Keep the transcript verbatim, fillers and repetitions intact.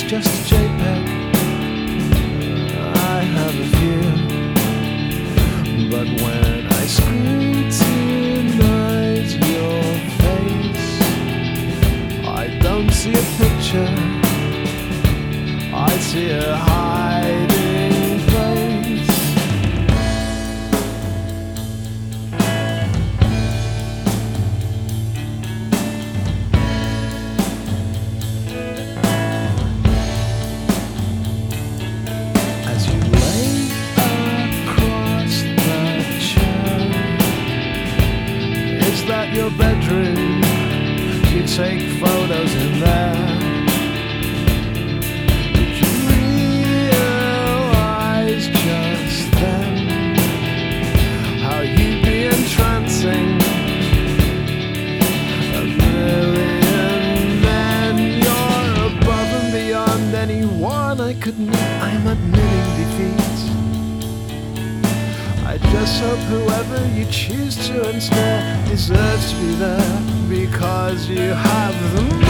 just a JPEG. I have a view, but when I scrutinize your face, I don't see a picture, I see a hiding place. As you lay across the chair, is that your bedroom? You take photos in there. Anyone I could meet, I'm admitting defeat. I just hope whoever you choose to ensnare deserves to be there, because you have the